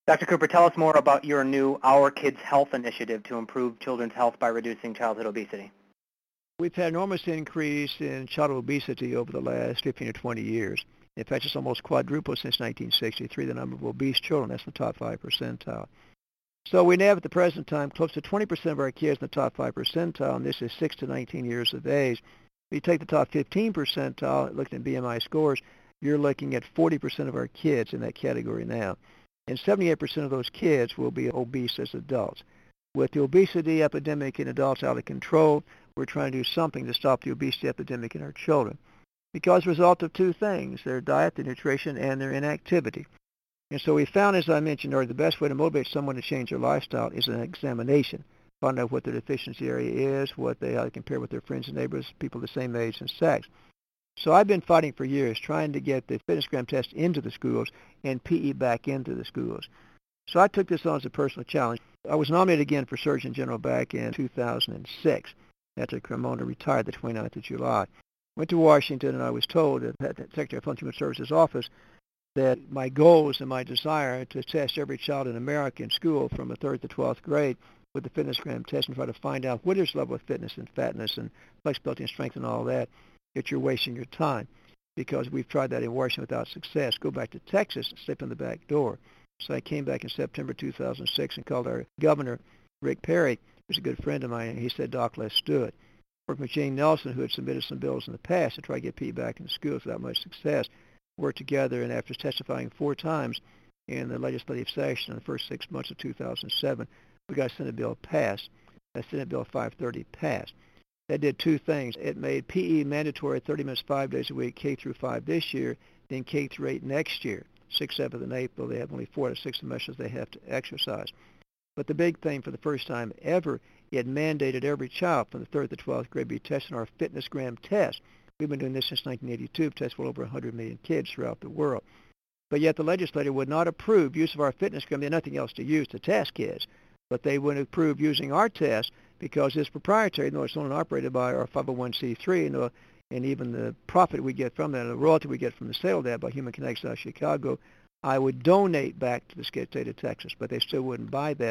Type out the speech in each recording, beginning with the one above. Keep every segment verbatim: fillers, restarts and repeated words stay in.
Doctor Cooper, tell us more about your new Our Kids Health initiative to improve children's health by reducing childhood obesity. We've had an enormous increase in childhood obesity over the last fifteen or twenty years. In fact, it's almost quadrupled since nineteen sixty-three, the number of obese children. That's the top five percentile. So we now have at the present time close to twenty percent of our kids in the top five percentile, and this is six to nineteen years of age. If you take the top fifteen percentile, looking at B M I scores, you're looking at forty percent of our kids in that category now. And seventy-eight percent of those kids will be obese as adults. With the obesity epidemic in adults out of control, we're trying to do something to stop the obesity epidemic in our children. Because a result of two things, their diet, their nutrition, and their inactivity. And so we found, as I mentioned earlier, the best way to motivate someone to change their lifestyle is an examination. Find out what their deficiency area is, what they, how they compare with their friends and neighbors, people the same age and sex. So I've been fighting for years, trying to get the FitnessGram test into the schools and P E back into the schools. So I took this on as a personal challenge. I was nominated again for Surgeon General back in two thousand six, after Cremona retired the twenty-ninth of July. Went to Washington, and I was told at the Secretary of Health and Human Services office that my goals and my desire to test every child in America in school from the third to twelfth grade with the FitnessGram test and try to find out what is level of fitness and fatness and flexibility and strength and all that, that you're wasting your time, because we've tried that in Washington without success. Go back to Texas and slip in the back door. So I came back in September two thousand six and called our governor, Rick Perry, who's a good friend of mine, and he said, Doc, let's do it. Worked with Jane Nelson, who had submitted some bills in the past to try to get P E back in the schools without much success. Worked together, and after testifying four times in the legislative session in the first six months of two thousand seven, we got a Senate bill passed. That Senate Bill five thirty passed. That did two things. It made P E mandatory thirty minutes five days a week, K through five this year, then K through eight next year. Sixth, seventh, and eighth, though they have only four to six semesters they have to exercise. But the big thing, for the first time ever, it mandated every child from the third to twelfth grade be tested on our FitnessGram test. We've been doing this since nineteen eighty-two. We've tested well over one hundred million kids throughout the world. But yet the legislature would not approve use of our FitnessGram. They had nothing else to use to test kids. But they wouldn't approve using our test because it's proprietary. No, it's owned and operated by our five oh one c three, and, uh, and even the profit we get from that, the royalty we get from the sale of that by Human Kinetics out of Chicago, I would donate back to the state of Texas. But they still wouldn't buy that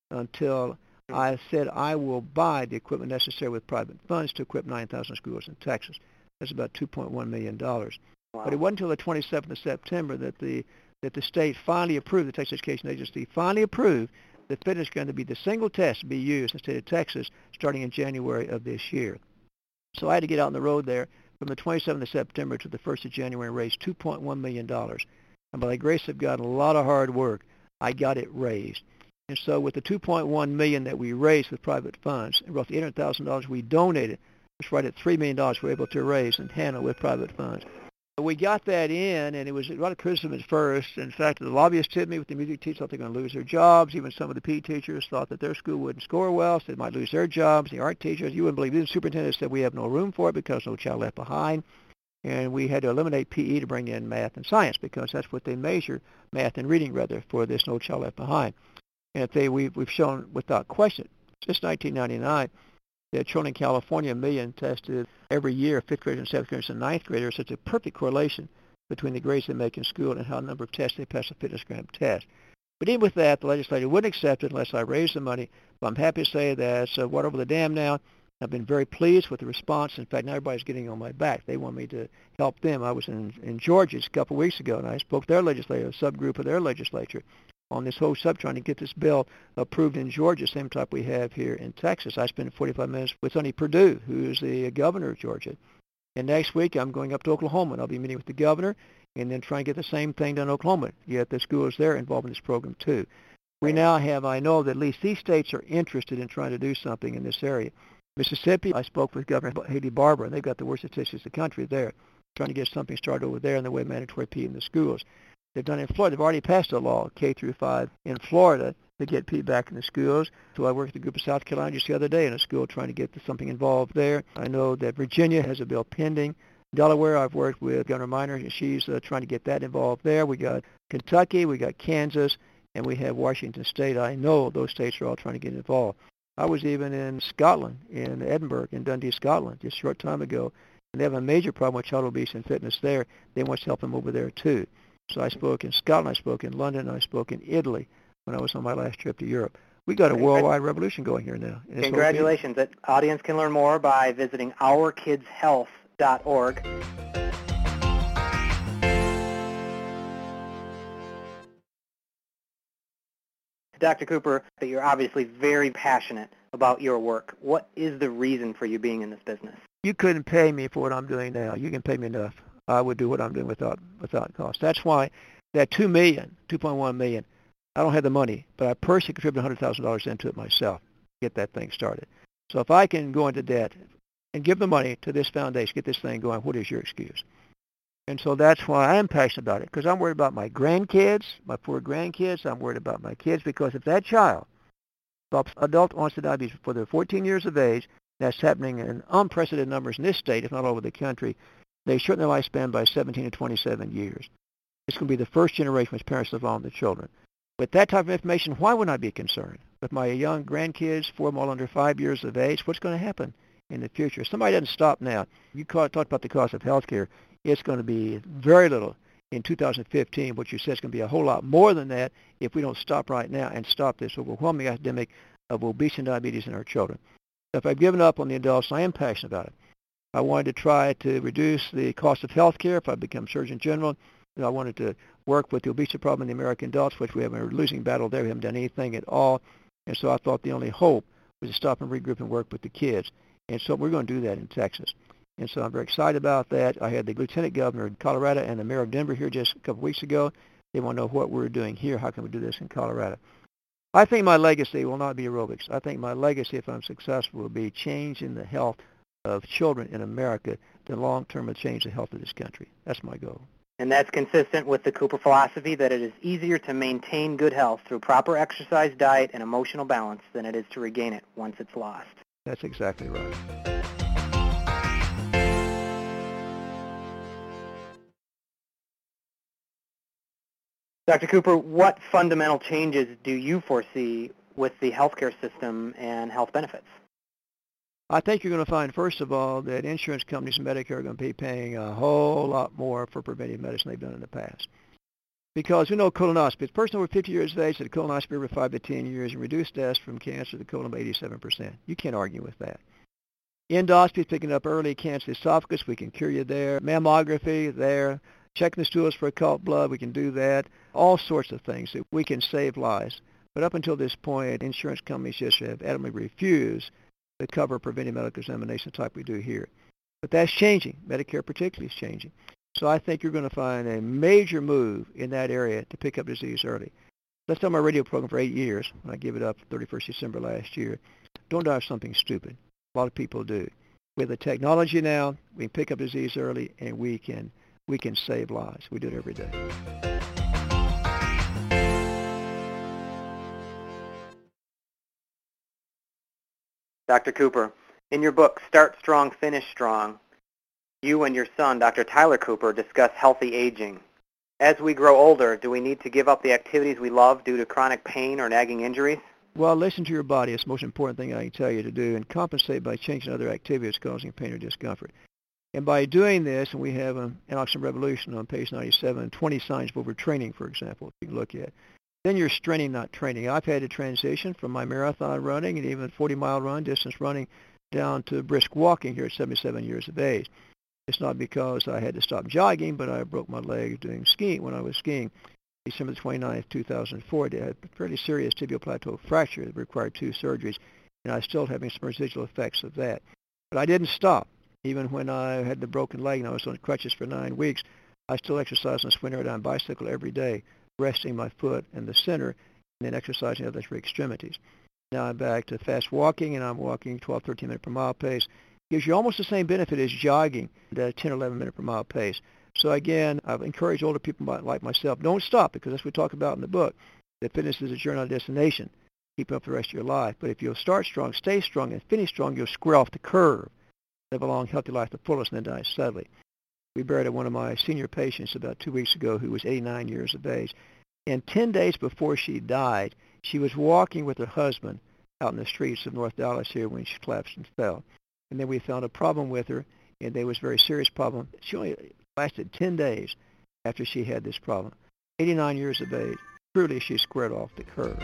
until I said I will buy the equipment necessary with private funds to equip nine thousand schools in Texas. That's about two point one million dollars. Wow. But it wasn't until the twenty-seventh of September that the that the state finally approved, the Texas Education Agency finally approved the FitnessGram to be the single test to be used in the state of Texas starting in January of this year. So I had to get out on the road there from the twenty-seventh of September to the first of January and raise two point one million dollars. And by the grace of God and a lot of hard work, I got it raised. And so with the two point one million dollars that we raised with private funds, and roughly eight hundred thousand dollars we donated, which right at three million dollars we were able to raise and handle with private funds. We got that in, and it was a lot of criticism at first. In fact, the lobbyists hit me with the music teachers thought they were going to lose their jobs. Even some of the P E teachers thought that their school wouldn't score well, so they might lose their jobs. The art teachers, you wouldn't believe it, the superintendent said we have no room for it because no child left behind. And we had to eliminate P E to bring in math and science because that's what they measure, math and reading rather, for this No Child Left Behind. And if they, we've, we've shown without question, since nineteen ninety-nine, that children in California, a million tested every year, fifth graders and seventh graders and ninth graders. Such a perfect correlation between the grades they make in school and how the number of tests they pass the FitnessGram test. But even with that, the legislature wouldn't accept it unless I raised the money. But I'm happy to say that it's uh, water over the dam now. I've been very pleased with the response. In fact, now everybody's getting on my back. They want me to help them. I was in, in Georgia just a couple of weeks ago, and I spoke to their legislature, a subgroup of their legislature, on this whole sub trying to get this bill approved in Georgia, same type we have here in Texas. I spent forty-five minutes with Sonny Perdue, who's the governor of Georgia. And next week I'm going up to Oklahoma, and I'll be meeting with the governor and then trying to get the same thing done in Oklahoma, get the schools there involved in this program too. We now have, I know that at least these states are interested in trying to do something in this area. Mississippi, I spoke with Governor Haley Barbour, and they've got the worst statistics in the country there, trying to get something started over there in the way of mandatory P E in the schools. They've done it in Florida. They've already passed a law, K through five, in Florida to get P E back in the schools. So I worked with a group of South Carolina just the other day in a school trying to get something involved there. I know that Virginia has a bill pending. Delaware, I've worked with Governor Minor, and she's uh, trying to get that involved there. We got Kentucky, we got Kansas, and we have Washington State. I know those states are all trying to get involved. I was even in Scotland, in Edinburgh, in Dundee, Scotland, just a short time ago, and they have a major problem with child obesity and fitness there. They want to help them over there too. So I spoke in Scotland, I spoke in London, I spoke in Italy. when I was on my last trip to Europe. We got a worldwide revolution going here now. Congratulations. The audience can learn more by visiting our kids health dot org. Doctor Cooper, you're obviously very passionate about your work. What is the reason for you being in this business? You couldn't pay me for what I'm doing now. You can pay me enough. I would do what I'm doing without without cost. That's why that two million dollars, two point one million dollars, I don't have the money, but I personally contributed one hundred thousand dollars into it myself to get that thing started. So if I can go into debt and give the money to this foundation, get this thing going, what is your excuse? And so that's why I am passionate about it, because I'm worried about my grandkids, my four grandkids. I'm worried about my kids, because if that child develops adult onset diabetes before they're fourteen years of age, that's happening in unprecedented numbers in this state, if not all over the country, they shorten their lifespan by seventeen to twenty-seven years. It's going to be the first generation which parents live on the children. With that type of information, why wouldn't I be concerned? With my young grandkids, four of them all under five years of age, what's going to happen in the future? If somebody doesn't stop now, you talked about the cost of health care, it's going to be very little in two thousand fifteen. What you said is going to be a whole lot more than that if we don't stop right now and stop this overwhelming epidemic of obesity and diabetes in our children. So if I've given up on the adults, I am passionate about it. I wanted to try to reduce the cost of health care if I become Surgeon General. I wanted to work with the obesity problem in the American adults, which we have a losing battle there. We haven't done anything at all. And so I thought the only hope was to stop and regroup and work with the kids. And so we're going to do that in Texas. And so I'm very excited about that. I had the Lieutenant Governor of Colorado and the Mayor of Denver here just a couple weeks ago. They want to know what we're doing here. How can we do this in Colorado? I think my legacy will not be aerobics. I think my legacy, if I'm successful, will be changing the health of children in America to long-term and change the health of this country. That's my goal. And that's consistent with the Cooper philosophy that it is easier to maintain good health through proper exercise, diet, and emotional balance than it is to regain it once it's lost. That's exactly right. Doctor Cooper, what fundamental changes do you foresee with the healthcare system and health benefits? I think you're going to find, first of all, that insurance companies and Medicare are going to be paying a whole lot more for preventive medicine they've done in the past. Because we know colonoscopy, a person over fifty years of age had a colonoscopy over five to ten years and reduced deaths from cancer to the colon by eighty-seven percent. You can't argue with that. Endoscopy, picking up early cancer of the esophagus, we can cure you there. Mammography, there. Checking the stools for occult blood, we can do that. All sorts of things that we can save lives. But up until this point, insurance companies just have adamantly refused to cover preventive medical examination type we do here. But that's changing. Medicare particularly is changing. So I think you're going to find a major move in that area to pick up disease early. Let's tell my radio program for eight years. When I gave it up thirty-first of December last year. Don't die of something stupid. A lot of people do. With the technology now, we can pick up disease early, and we can we can save lives. We do it every day. Doctor Cooper, in your book, Start Strong, Finish Strong, you and your son, Doctor Tyler Cooper, discuss healthy aging. As we grow older, do we need to give up the activities we love due to chronic pain or nagging injuries? Well, listen to your body. It's the most important thing I can tell you to do, and compensate by changing other activities causing pain or discomfort. And by doing this, and we have an Anoxin Revolution on page ninety-seven, twenty signs of overtraining, for example, if you can look at. Then you're straining, not training. I've had to transition from my marathon running and even forty-mile run, distance running, down to brisk walking here at seventy-seven years of age. It's not because I had to stop jogging, but I broke my leg doing skiing when I was skiing. December twenty-ninth, two thousand four, I had a fairly serious tibial plateau fracture that required two surgeries, and I was still having some residual effects of that. But I didn't stop. Even when I had the broken leg and I was on crutches for nine weeks, I still exercised on a swing aerodyne bicycle every day, resting my foot in the center and then exercising the other three extremities. Now I'm back to fast walking, and I'm walking twelve, thirteen minute per mile pace. Gives you almost the same benefit as jogging at a ten or eleven minute per mile pace. So again, I've encouraged older people like myself, don't stop, because as we talk about in the book, that fitness is a journey, not a destination. Keep up the rest of your life. But if you'll start strong, stay strong, and finish strong, you'll square off the curve. Live a long, healthy life to the fullest, and then die suddenly. We buried one of my senior patients about two weeks ago who was eighty-nine years of age. And ten days before she died, she was walking with her husband out in the streets of North Dallas here when she collapsed and fell. And then we found a problem with her, and there was a very serious problem. She only lasted ten days after she had this problem. eighty-nine years of age. truly she's squared off the curve.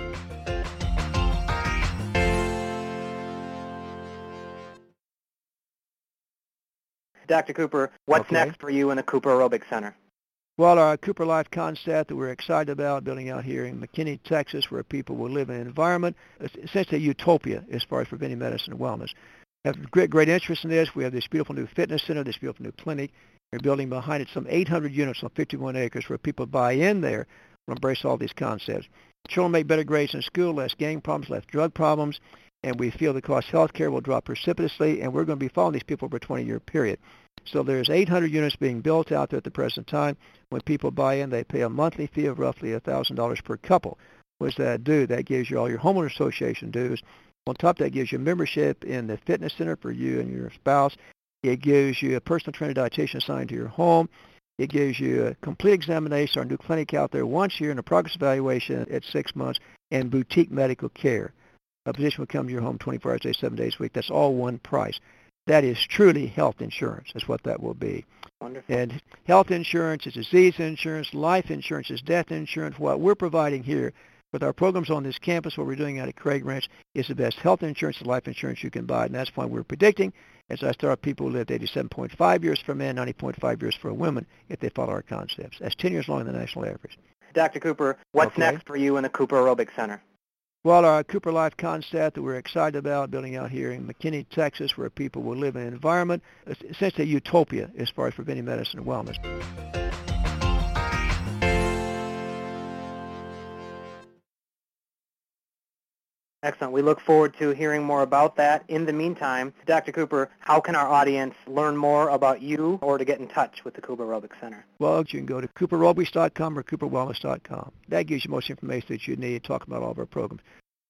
Doctor Cooper, what's Okay. next for you in the Cooper Aerobic Center? Well, our Cooper Life concept that we're excited about building out here in McKinney, Texas, where people will live in an environment, essentially a utopia as far as preventive medicine and wellness. We have great, great interest in this. We have this beautiful new fitness center, this beautiful new clinic. We're building behind it some eight hundred units on fifty-one acres where people buy in there and embrace all these concepts. Children make better grades in school, less gang problems, less drug problems, and we feel the cost of health care will drop precipitously, and we're going to be following these people over a twenty-year period. So there's eight hundred units being built out there at the present time. When people buy in, they pay a monthly fee of roughly one thousand dollars per couple. What does that do? That gives you all your homeowner association dues. On top of that, gives you membership in the fitness center for you and your spouse. It gives you a personal trainer dietitian assigned to your home. It gives you a complete examination, our new clinic out there once a year, and a progress evaluation at six months, and boutique medical care. A physician will come to your home twenty-four hours a day, seven days a week. That's all one price. That is truly health insurance. That's what that will be. Wonderful. And health insurance is disease insurance. Life insurance is death insurance. What we're providing here with our programs on this campus, what we're doing out at Craig Ranch, is the best health insurance and life insurance you can buy. And that's why we're predicting, as I start, people who lived eighty-seven point five years for men, ninety point five years for women if they follow our concepts. That's ten years longer than the national average. Doctor Cooper, what's Okay. next for you in the Cooper Aerobic Center? Well, our Cooper Life concept that we're excited about building out here in McKinney, Texas, where people will live in an environment, essentially a utopia as far as preventive medicine and wellness. Excellent. We look forward to hearing more about that. In the meantime, Doctor Cooper, how can our audience learn more about you or to get in touch with the Cooper Aerobic Center? Well, you can go to cooper aerobics dot com or cooper wellness dot com. That gives you most information that you need to talk about all of our programs.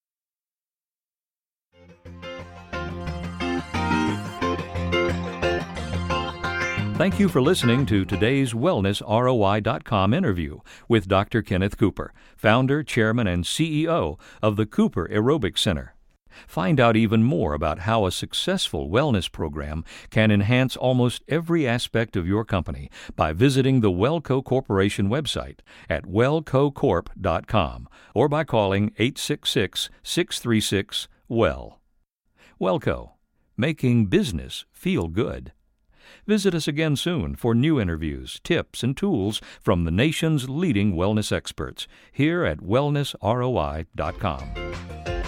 Thank you for listening to today's Wellness R O I dot com interview with Doctor Kenneth Cooper, founder, chairman, and C E O of the Cooper Aerobic Center. Find out even more about how a successful wellness program can enhance almost every aspect of your company by visiting the Wellco Corporation website at wellco corp dot com or by calling eight six six, six three six, W E L L. Wellco, making business feel good. Visit us again soon for new interviews, tips, and tools from the nation's leading wellness experts here at wellness R O I dot com.